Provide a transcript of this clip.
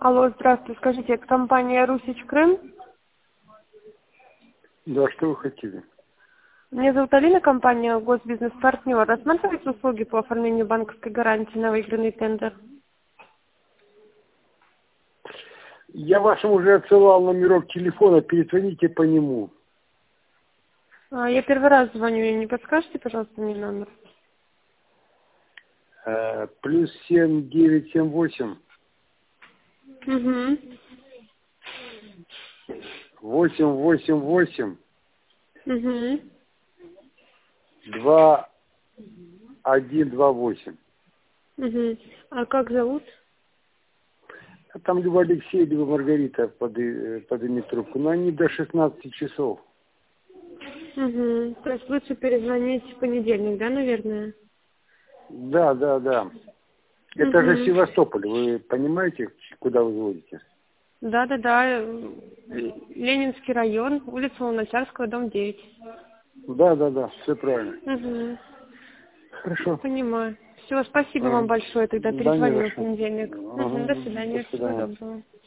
Алло, здравствуйте. Скажите, это компания «Русич Крым»? Да, что вы хотели? Меня зовут Алина, компания «Госбизнес-партнер». Рассматриваете услуги по оформлению банковской гарантии на выигранный тендер? Я вашим уже отсылал номерок телефона, перезвоните по нему. Я первый раз звоню, не подскажете, пожалуйста, мне номер? Плюс 7978 Угу. 888 Угу. 2128. Угу. А как зовут? Там либо Алексей, либо Маргарита поднимет трубку. Но они до 16 часов. Угу. То есть лучше перезвонить в понедельник, да, наверное? Да. Это же Севастополь. Вы понимаете, куда вы звоните? Да. Ленинский район, улица Луначарского, дом 9. Да. Все правильно. Угу. Хорошо. Понимаю. Все, спасибо вам большое. Тогда Да, не за перезвоню в что. понедельник. До До свидания. Всего свидания. доброго.